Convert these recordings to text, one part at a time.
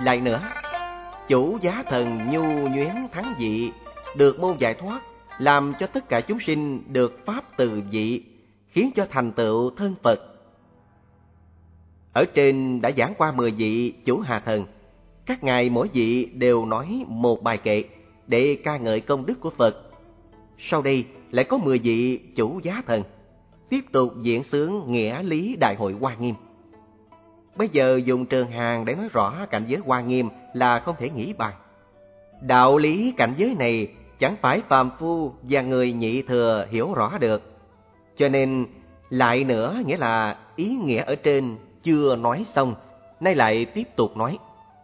Lại nữa, chủ giá thần nhu nhuyến thắng dị, được môn giải thoát, làm cho tất cả chúng sinh được pháp từ dị, khiến cho thành tựu thân Phật. Ở trên đã giảng qua 10 vị chủ hạ thần. Các ngài mỗi vị đều nói một bài kệ để ca ngợi công đức của Phật. Sau đây lại có 10 vị chủ giá thần tiếp tục diễn xướng nghĩa lý Đại hội Hoa Nghiêm. Bây giờ dùng trường hàng để nói rõ cảnh giới Hoa Nghiêm là không thể nghĩ bàn. Đạo lý cảnh giới này chẳng phải phàm phu và người nhị thừa hiểu rõ được. Cho nên lại nữa nghĩa là ý nghĩa ở trên chưa nói xong, nay lại tiếp tục nói.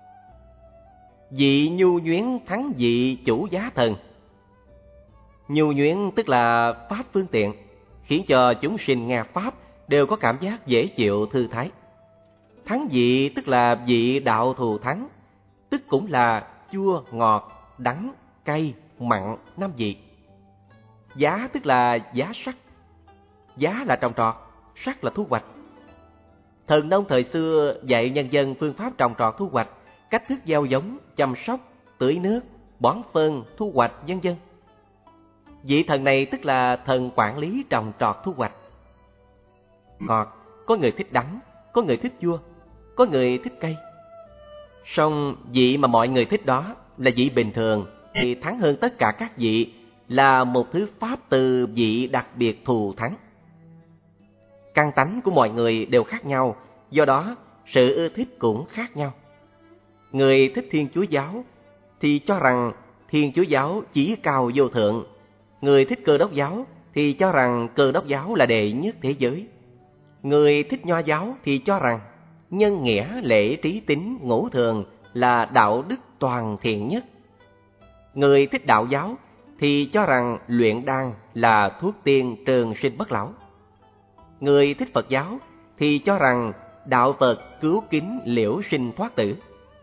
Vị nhu nhuyến thắng vị chủ giá thần. Nhu nhuyến tức là pháp phương tiện, khiến cho chúng sinh nghe pháp đều có cảm giác dễ chịu thư thái. Thắng vị tức là vị đạo thù thắng, tức cũng là chua, ngọt, đắng, cay, mặn, 5 vị. Giá tức là giá sắc. Giá là trồng trọt, sắc là thu hoạch. Thần nông thời xưa dạy nhân dân phương pháp trồng trọt thu hoạch, cách thức gieo giống, chăm sóc, tưới nước, bón phân, thu hoạch vân vân. Vị thần này tức là thần quản lý trồng trọt thu hoạch. Ngọt, có người thích đắng, có người thích chua, có người thích cay. Song vị mà mọi người thích đó là vị bình thường, thì thắng hơn tất cả các vị, là một thứ pháp từ vị đặc biệt thù thắng. Căn tánh của mọi người đều khác nhau, do đó sự ưa thích cũng khác nhau. Người thích Thiên Chúa giáo thì cho rằng Thiên Chúa giáo chí cao vô thượng. Người thích Cơ Đốc giáo thì cho rằng Cơ Đốc giáo là đệ nhất thế giới. Người thích Nho giáo thì cho rằng nhân nghĩa, lễ, trí, tín, ngũ thường là đạo đức toàn thiện nhất. Người thích Đạo giáo thì cho rằng luyện đan là thuốc tiên trường sinh bất lão. Người thích Phật giáo thì cho rằng đạo Phật cứu kính liễu sinh thoát tử.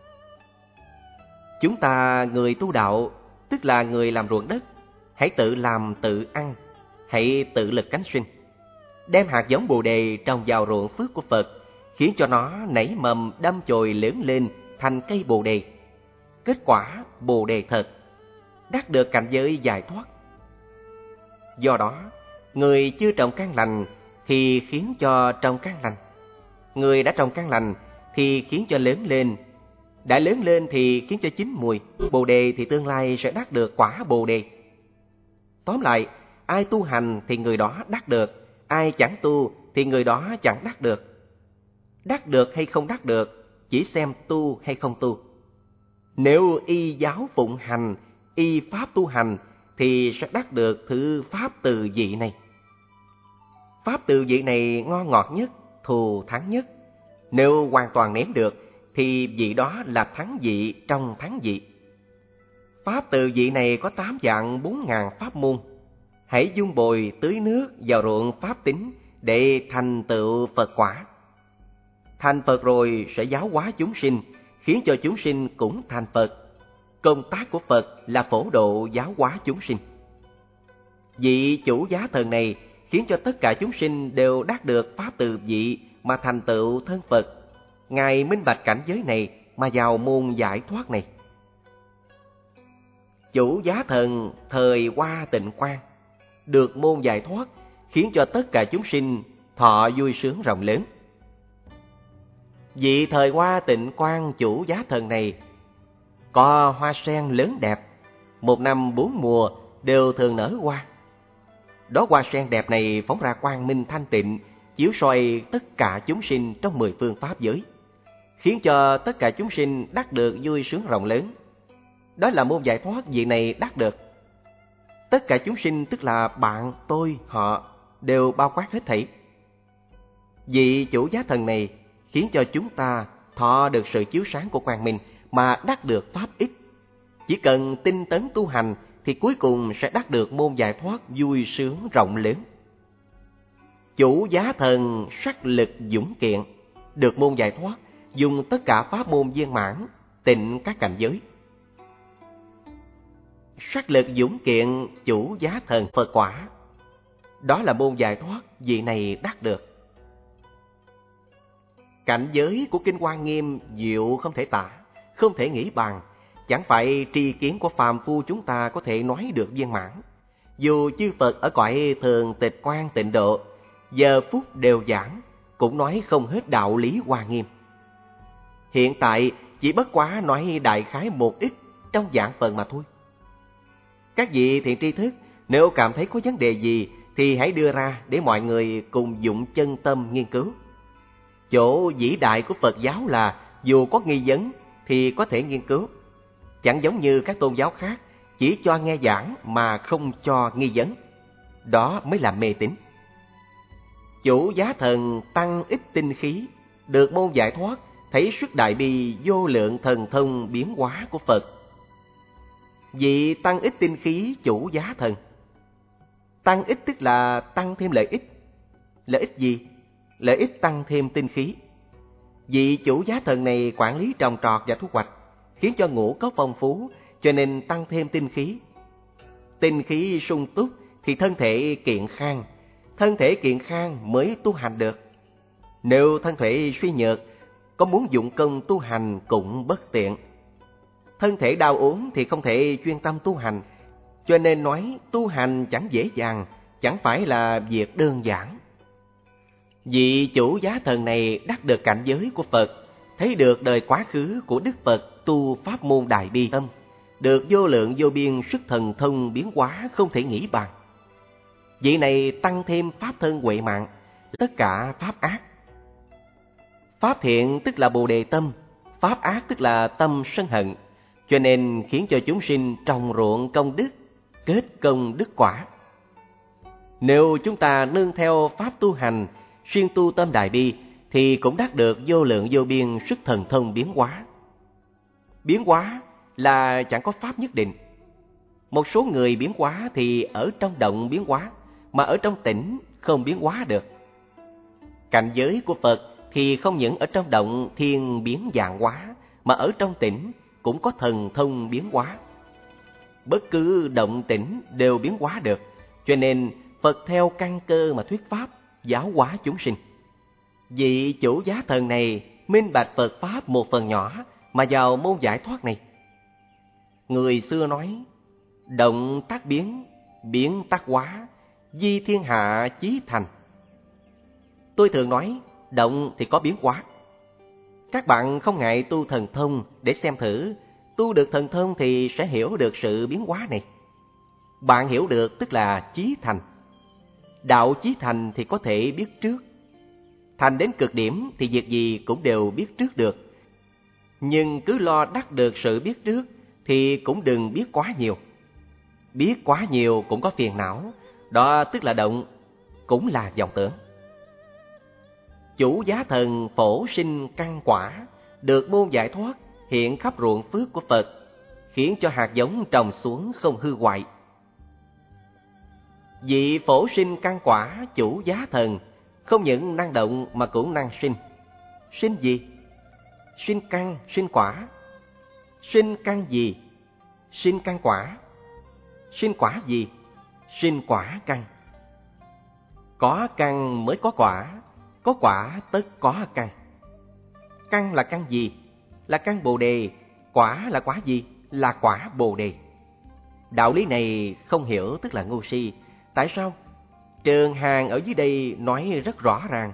Chúng ta người tu đạo, tức là người làm ruộng đất, hãy tự làm tự ăn, hãy tự lực cánh sinh. Đem hạt giống Bồ đề trồng vào ruộng phước của Phật, khiến cho nó nảy mầm đâm chồi lớn lên thành cây Bồ đề. Kết quả Bồ đề thật, đắc được cảnh giới giải thoát. Do đó, người chưa trồng căn lành thì khiến cho trồng căn lành. Người đã trồng căn lành thì khiến cho lớn lên. Đã lớn lên thì khiến cho chín mùi Bồ đề thì tương lai sẽ đắc được quả Bồ đề. Tóm lại, ai tu hành thì người đó đắc được, ai chẳng tu thì người đó chẳng đắc được. Đắc được hay không đắc được, chỉ xem tu hay không tu. Nếu y giáo phụng hành, y pháp tu hành thì sẽ đắc được thứ pháp từ vị này. Pháp từ vị này ngon ngọt nhất, thù thắng nhất. Nếu hoàn toàn ném được thì vị đó là thắng vị trong thắng vị. Pháp từ vị này có 8 dạng 4.000 pháp môn. Hãy dung bồi tưới nước vào ruộng pháp tính để thành tựu Phật quả. Thành Phật rồi sẽ giáo hóa chúng sinh, khiến cho chúng sinh cũng thành Phật. Công tác của Phật là phổ độ giáo hóa chúng sinh. Vị chủ giá thần này khiến cho tất cả chúng sinh đều đắc được pháp từ vị mà thành tựu thân Phật. Ngài minh bạch cảnh giới này mà vào môn giải thoát này. Chủ giá thần thời Hoa Tịnh Quang được môn giải thoát, khiến cho tất cả chúng sinh thọ vui sướng rộng lớn. Vị thời Hoa Tịnh Quang chủ giá thần này có hoa sen lớn đẹp, một năm 4 mùa đều thường nở hoa. Đó hoa sen đẹp này phóng ra quang minh thanh tịnh, chiếu soi tất cả chúng sinh trong 10 phương pháp giới, khiến cho tất cả chúng sinh đắc được vui sướng rộng lớn. Đó là môn giải thoát vị này đắc được. Tất cả chúng sinh tức là bạn, tôi, họ đều bao quát hết thảy. Vị chủ giá thần này khiến cho chúng ta thọ được sự chiếu sáng của quang minh mà đắc được pháp ích. Chỉ cần tinh tấn tu hành thì cuối cùng sẽ đắc được môn giải thoát vui sướng rộng lớn. Chủ giá thần sắc lực dũng kiện, được môn giải thoát, dùng tất cả pháp môn viên mãn, tịnh các cảnh giới. Sắc lực dũng kiện chủ giá thần Phật quả, đó là môn giải thoát vị này đắc được. Cảnh giới của Kinh Hoa Nghiêm diệu không thể tả, không thể nghĩ bàn, chẳng phải tri kiến của phàm phu chúng ta có thể nói được viên mãn. Dù chư Phật ở cõi thường tịch quan tịnh độ, giờ phút đều giảng, cũng nói không hết đạo lý hoa nghiêm. Hiện tại chỉ bất quá nói đại khái một ít trong giảng phần mà thôi. Các vị thiện tri thức, nếu cảm thấy có vấn đề gì thì hãy đưa ra để mọi người cùng dụng chân tâm nghiên cứu. Chỗ vĩ đại của Phật giáo là dù có nghi vấn thì có thể nghiên cứu. Chẳng giống như các tôn giáo khác, chỉ cho nghe giảng mà không cho nghi vấn. Đó mới là mê tín. Chủ giá thần tăng ít tinh khí, được môn giải thoát, thấy xuất đại bi vô lượng thần thông biến hóa của Phật. Vị tăng ít tinh khí chủ giá thần. Tăng ít tức là tăng thêm lợi ích. Lợi ích gì? Lợi ích tăng thêm tinh khí. Vị chủ giá thần này quản lý trồng trọt và thu hoạch, khiến cho ngũ cốc phong phú, cho nên tăng thêm tinh khí. Tinh khí sung túc thì thân thể kiện khang. Thân thể kiện khang mới tu hành được. Nếu thân thể suy nhược, có muốn dụng công tu hành cũng bất tiện. Thân thể đau ốm thì không thể chuyên tâm tu hành, cho nên nói tu hành chẳng dễ dàng, chẳng phải là việc đơn giản. Vị chủ giá thần này đắc được cảnh giới của Phật, thấy được đời quá khứ của Đức Phật tu pháp môn Đại Bi Tâm, được vô lượng vô biên sức thần thông biến hóa không thể nghĩ bàn. Vị này tăng thêm pháp thân huệ mạng, tất cả pháp ác. Pháp thiện tức là Bồ Đề tâm, pháp ác tức là tâm sân hận, cho nên khiến cho chúng sinh trồng ruộng công đức, kết công đức quả. Nếu chúng ta nương theo pháp tu hành, xuyên tu tâm Đại Bi, thì cũng đắc được vô lượng vô biên sức thần thông biến hóa. Biến hóa là chẳng có pháp nhất định. Một số người biến hóa thì ở trong động biến hóa, mà ở trong tĩnh không biến hóa được. Cảnh giới của Phật thì không những ở trong động thiên biến dạng hóa, mà ở trong tĩnh cũng có thần thông biến hóa. Bất cứ động tĩnh đều biến hóa được, cho nên Phật theo căn cơ mà thuyết pháp, giáo hóa chúng sinh. Vị chủ giá thần này minh bạch Phật pháp một phần nhỏ mà vào môn giải thoát này. Người xưa nói, động tác biến, biến tác hóa, di thiên hạ chí thành. Tôi thường nói, động thì có biến hóa. Các bạn không ngại tu thần thông để xem thử, tu được thần thông thì sẽ hiểu được sự biến hóa này. Bạn hiểu được tức là chí thành. Đạo chí thành thì có thể biết trước. Thành đến cực điểm thì việc gì cũng đều biết trước được. Nhưng cứ lo đắc được sự biết trước thì cũng đừng biết quá nhiều. Biết quá nhiều cũng có phiền não, đó tức là động, cũng là vọng tưởng. Chủ giá thần phổ sinh căn quả, được môn giải thoát, hiện khắp ruộng phước của Phật, khiến cho hạt giống trồng xuống không hư hoại. Vị phổ sinh căn quả chủ giá thần không những năng động mà cũng năng sinh. Sinh gì? Sinh căn, sinh quả. Sinh căn gì? Sinh căn quả. Sinh quả gì? Sinh quả căn. Có căn mới có quả tất có căn. Căn là căn gì? Là căn Bồ Đề. Quả là quả gì? Là quả Bồ Đề. Đạo lý này không hiểu tức là ngu si. Tại sao? Trường Hàng ở dưới đây nói rất rõ ràng.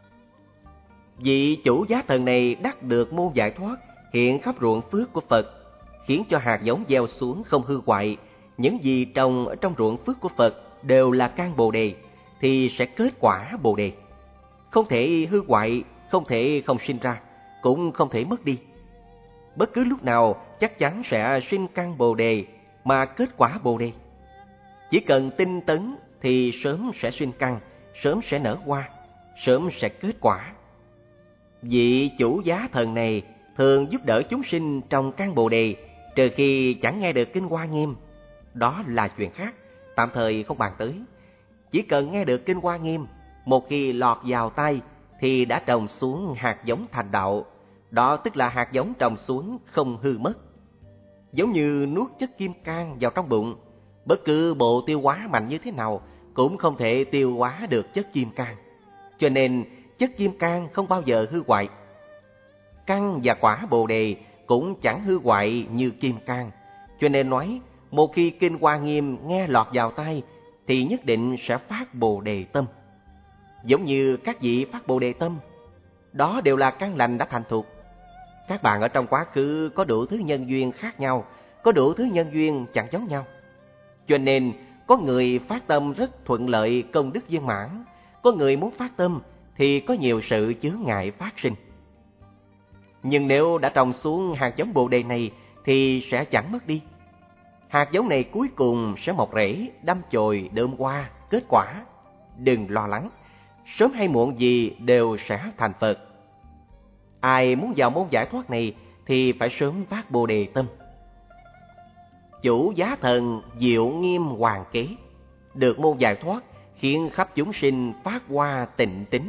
Vị chủ giá thần này đắc được môn giải thoát, hiện khắp ruộng phước của Phật, khiến cho hạt giống gieo xuống không hư hoại. Những gì trồng ở trong ruộng phước của Phật đều là căn Bồ Đề, thì sẽ kết quả Bồ Đề. Không thể hư hoại, không thể không sinh ra, cũng không thể mất đi. Bất cứ lúc nào chắc chắn sẽ sinh căn Bồ Đề mà kết quả Bồ Đề. Chỉ cần tinh tấn thì sớm sẽ sinh căn, sớm sẽ nở hoa, sớm sẽ kết quả. Vị chủ giá thần này thường giúp đỡ chúng sinh trồng căn Bồ Đề, trừ khi chẳng nghe được kinh Hoa Nghiêm. Đó là chuyện khác, tạm thời không bàn tới. Chỉ cần nghe được kinh Hoa Nghiêm, một khi lọt vào tai thì đã trồng xuống hạt giống thành đạo. Đó tức là hạt giống trồng xuống không hư mất. Giống như nuốt chất kim cang vào trong bụng, bất cứ bộ tiêu hóa mạnh như thế nào cũng không thể tiêu hóa được chất kim cang. Cho nên chất kim cang không bao giờ hư hoại. Căn và quả Bồ Đề cũng chẳng hư hoại như kim cang. Cho nên nói, một khi kinh Hoa Nghiêm nghe lọt vào tai thì nhất định sẽ phát Bồ Đề tâm. Giống như các vị phát Bồ Đề tâm, đó đều là căn lành đã thành thục. Các bạn ở trong quá khứ có đủ thứ nhân duyên khác nhau, có đủ thứ nhân duyên chẳng giống nhau. Cho nên có người phát tâm rất thuận lợi, công đức viên mãn, có người muốn phát tâm thì có nhiều sự chướng ngại phát sinh. Nhưng nếu đã trồng xuống hạt giống Bồ Đề này thì sẽ chẳng mất đi. Hạt giống này cuối cùng sẽ mọc rễ, đâm chồi, đơm hoa, kết quả. Đừng lo lắng, sớm hay muộn gì đều sẽ thành Phật. Ai muốn vào môn giải thoát này thì phải sớm phát Bồ Đề tâm. Chủ Giá Thần Diệu Nghiêm Hoàng Kế, được môn giải thoát khiến khắp chúng sinh phát hoa tịnh tín.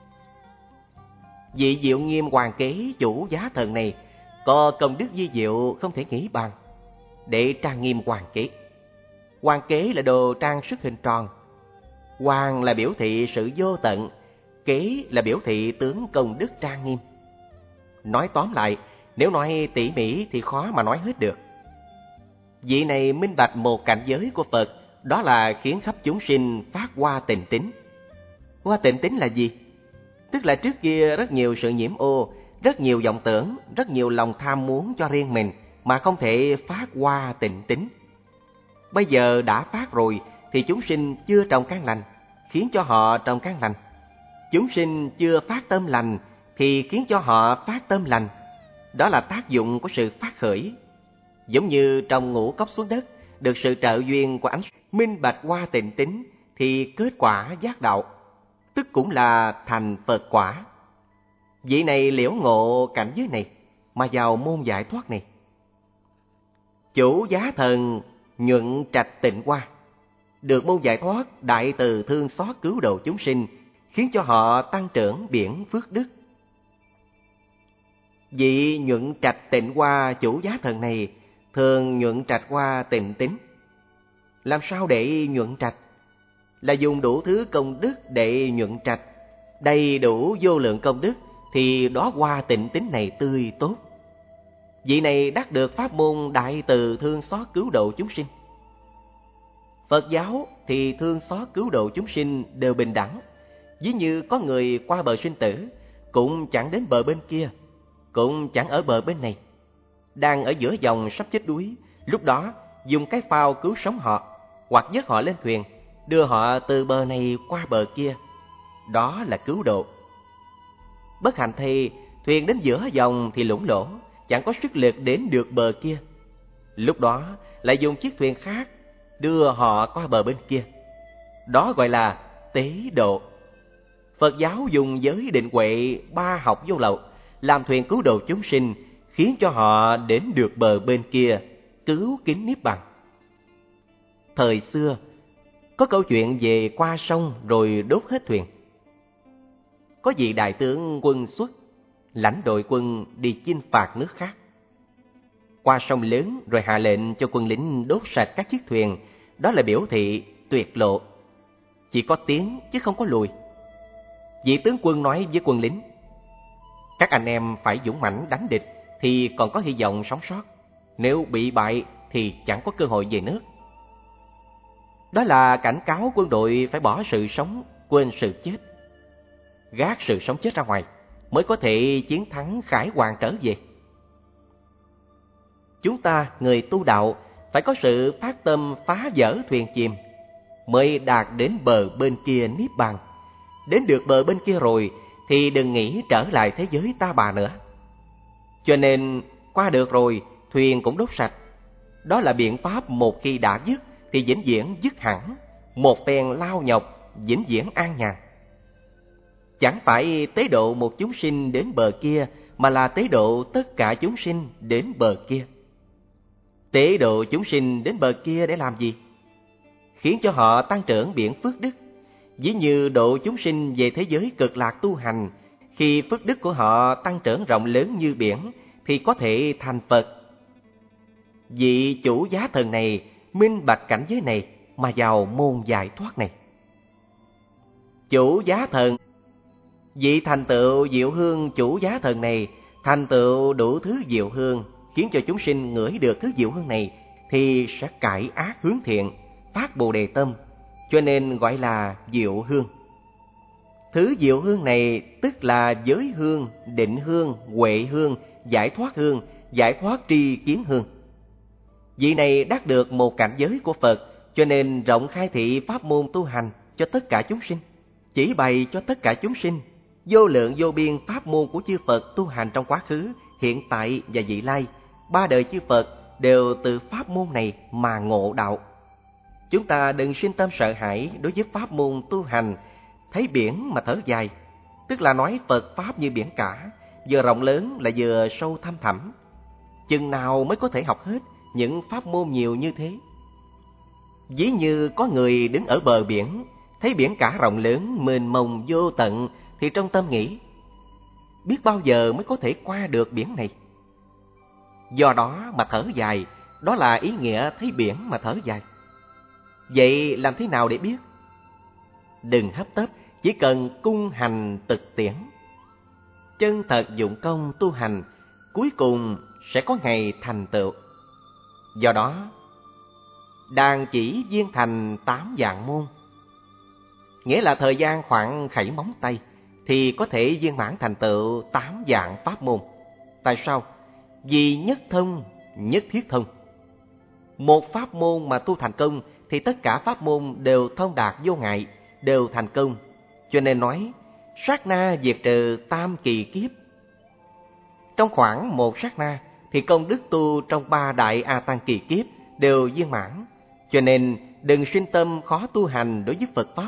Vị Diệu Nghiêm Hoàng Kế Chủ Giá Thần này có công đức vi diệu không thể nghĩ bàn. Để trang nghiêm hoàng kế, hoàng kế là đồ trang sức hình tròn. Hoàng là biểu thị sự vô tận, kế là biểu thị tướng công đức trang nghiêm. Nói tóm lại, nếu nói tỉ mỉ thì khó mà nói hết được. Vị này minh bạch một cảnh giới của Phật, đó là khiến khắp chúng sinh phát hoa tịnh tín. Hoa tịnh tín là gì? Tức là trước kia rất nhiều sự nhiễm ô, rất nhiều vọng tưởng, rất nhiều lòng tham muốn cho riêng mình, mà không thể phát hoa tịnh tín. Bây giờ đã phát rồi thì chúng sinh chưa trồng căn lành, khiến cho họ trồng căn lành. Chúng sinh chưa phát tâm lành thì khiến cho họ phát tâm lành. Đó là tác dụng của sự phát khởi. Giống như trồng ngũ cốc xuống đất, được sự trợ duyên của ánh minh bạch hoa tịnh tín thì kết quả giác đạo, tức cũng là thành Phật quả. Vị này liễu ngộ cảnh giới này mà vào môn giải thoát này. Chủ Giá Thần Nhuận Trạch Tịnh Hoa, được môn giải thoát đại từ thương xót cứu độ chúng sinh, khiến cho họ tăng trưởng biển phước đức. Vị Nhuận Trạch Tịnh Hoa Chủ Giá Thần này thường nhuận trạch hoa tịnh tín. Làm sao để nhuận trạch? Là dùng đủ thứ công đức để nhuận trạch. Đầy đủ vô lượng công đức thì đó hoa tịnh tín này tươi tốt. Vị này đắc được pháp môn đại từ thương xót cứu độ chúng sinh. Phật giáo thì thương xót cứu độ chúng sinh đều bình đẳng. Ví như có người qua bờ sinh tử, cũng chẳng đến bờ bên kia, cũng chẳng ở bờ bên này, đang ở giữa dòng sắp chết đuối, lúc đó dùng cái phao cứu sống họ, hoặc dứt họ lên thuyền, đưa họ từ bờ này qua bờ kia. Đó là cứu độ. Bất hạnh thì thuyền đến giữa dòng thì lũng lỗ, chẳng có sức lực đến được bờ kia. Lúc đó lại dùng chiếc thuyền khác đưa họ qua bờ bên kia. Đó gọi là tế độ. Phật giáo dùng giới định huệ ba học vô lậu làm thuyền cứu độ chúng sinh, khiến cho họ đến được bờ bên kia, cứu kính niết bàn. Thời xưa có câu chuyện về qua sông rồi đốt hết thuyền. Có vị đại tướng quân xuất, lãnh đội quân đi chinh phạt nước khác. Qua sông lớn rồi hạ lệnh cho quân lính đốt sạch các chiếc thuyền, đó là biểu thị tuyệt lộ. Chỉ có tiến chứ không có lùi. Vị tướng quân nói với quân lính: các anh em phải dũng mãnh đánh địch thì còn có hy vọng sống sót. Nếu bị bại thì chẳng có cơ hội về nước. Đó là cảnh cáo quân đội phải bỏ sự sống, quên sự chết. Gác sự sống chết ra ngoài mới có thể chiến thắng khải hoàn trở về. Chúng ta, người tu đạo, phải có sự phát tâm phá vỡ thuyền chìm, mới đạt đến bờ bên kia niết bàn. Đến được bờ bên kia rồi thì đừng nghĩ trở lại thế giới ta bà nữa. Cho nên qua được rồi, thuyền cũng đốt sạch. Đó là biện pháp một khi đã dứt thì vĩnh viễn dứt hẳn, một phen lao nhọc, vĩnh viễn an nhàn. Chẳng phải tế độ một chúng sinh đến bờ kia, mà là tế độ tất cả chúng sinh đến bờ kia. Tế độ chúng sinh đến bờ kia để làm gì? Khiến cho họ tăng trưởng biển phước đức. Ví như độ chúng sinh về thế giới cực lạc tu hành, khi phước đức của họ tăng trưởng rộng lớn như biển thì có thể thành Phật. Vị Chủ Giá Thần này minh bạch cảnh giới này mà vào môn giải thoát này. Chủ Giá Thần, vị thành tựu Diệu Hương Chủ Giá Thần này thành tựu đủ thứ diệu hương, khiến cho chúng sinh ngửi được thứ diệu hương này, thì sẽ cải ác hướng thiện, phát Bồ Đề tâm, cho nên gọi là diệu hương. Thứ diệu hương này tức là giới hương, định hương, huệ hương, giải thoát tri kiến hương. Vị này đắc được một cảnh giới của Phật, cho nên rộng khai thị pháp môn tu hành cho tất cả chúng sinh, chỉ bày cho tất cả chúng sinh vô lượng vô biên pháp môn của chư Phật tu hành trong quá khứ, hiện tại và vị lai. Ba đời chư Phật đều từ pháp môn này mà ngộ đạo. Chúng ta đừng sinh tâm sợ hãi đối với pháp môn tu hành, thấy biển mà thở dài, tức là nói Phật pháp như biển cả, vừa rộng lớn lại vừa sâu thăm thẳm. Chừng nào mới có thể học hết những pháp môn nhiều như thế? Ví như có người đứng ở bờ biển, thấy biển cả rộng lớn, mênh mông vô tận, thì trong tâm nghĩ, biết bao giờ mới có thể qua được biển này? Do đó mà thở dài, đó là ý nghĩa thấy biển mà thở dài. Vậy làm thế nào để biết? Đừng hấp tấp, chỉ cần cung hành thực tiễn, chân thật dụng công tu hành, cuối cùng sẽ có ngày thành tựu. Do đó, đàn chỉ viên thành 8 vạn môn, nghĩa là thời gian khoảng khẩy móng tay thì có thể viên mãn thành tựu 8 vạn pháp môn. Tại sao? Vì nhất thông, nhất thiết thông. Một pháp môn mà tu thành công thì tất cả pháp môn đều thông đạt vô ngại, đều thành công. Cho nên nói, sát na diệt trừ tam kỳ kiếp. Trong khoảng một sát na thì công đức tu trong 3 đại A Tăng kỳ kiếp đều viên mãn. Cho nên đừng sinh tâm khó tu hành đối với Phật Pháp.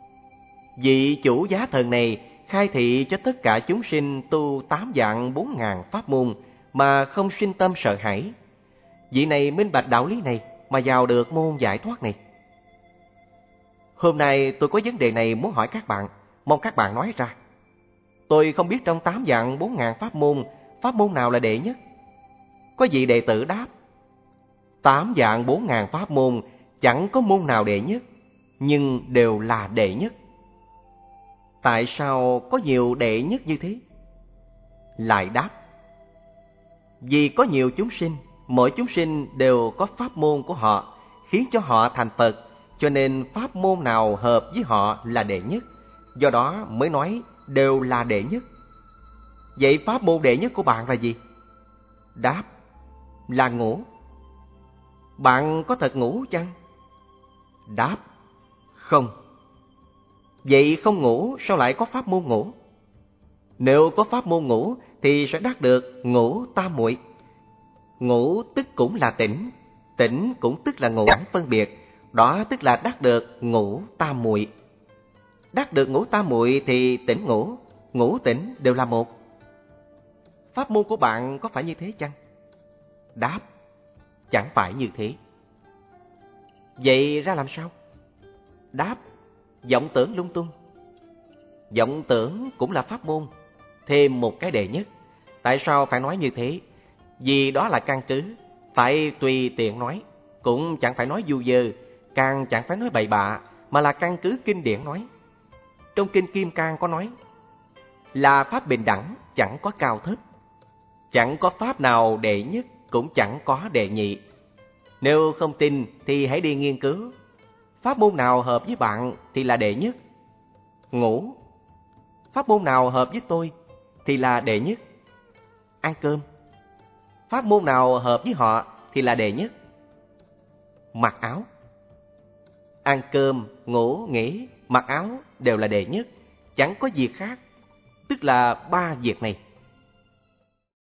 Vị chủ giá thần này khai thị cho tất cả chúng sinh tu 8 vạn 4 ngàn pháp môn mà không sinh tâm sợ hãi. Vị này minh bạch đạo lý này mà vào được môn giải thoát này. Hôm nay tôi có vấn đề này muốn hỏi các bạn, mong các bạn nói ra. Tôi không biết trong 8 vạn 4 ngàn pháp môn nào là đệ nhất? Có vị đệ tử đáp, 8 vạn 4 ngàn pháp môn chẳng có môn nào đệ nhất, nhưng đều là đệ nhất. Tại sao có nhiều đệ nhất như thế? Lại đáp, vì có nhiều chúng sinh, mỗi chúng sinh đều có pháp môn của họ, khiến cho họ thành Phật, cho nên pháp môn nào hợp với họ là đệ nhất, do đó mới nói đều là đệ nhất. Vậy pháp môn đệ nhất của bạn là gì? Đáp, là ngủ. Bạn có thật ngủ chăng? Đáp, không. Vậy không ngủ sao lại có pháp môn ngủ? Nếu có pháp môn ngủ thì sẽ đắc được ngũ tam muội. Ngủ tức cũng là tỉnh, tỉnh cũng tức là ngủ chẳng phân biệt, đó tức là đắc được ngũ tam muội. Đắc được ngũ tam muội thì tỉnh ngủ, ngủ tỉnh đều là một. Pháp môn của bạn có phải như thế chăng? Đáp, chẳng phải như thế. Vậy ra làm sao? Đáp, vọng tưởng lung tung. Vọng tưởng cũng là pháp môn, thêm một cái đệ nhất. Tại sao phải nói như thế? Vì đó là căn cứ, phải tùy tiện nói, cũng chẳng phải nói du dơ, càng chẳng phải nói bậy bạ, mà là căn cứ kinh điển nói. Trong kinh Kim Cang có nói, là pháp bình đẳng, chẳng có cao thấp. Chẳng có pháp nào đệ nhất, cũng chẳng có đệ nhị. Nếu không tin thì hãy đi nghiên cứu. Pháp môn nào hợp với bạn thì là đệ nhất. Ngủ. Pháp môn nào hợp với tôi thì là đệ nhất. Ăn cơm. Pháp môn nào hợp với họ thì là đệ nhất. Mặc áo. Ăn cơm, ngủ, nghỉ, mặc áo đều là đệ nhất, chẳng có việc khác. Tức là 3 việc này.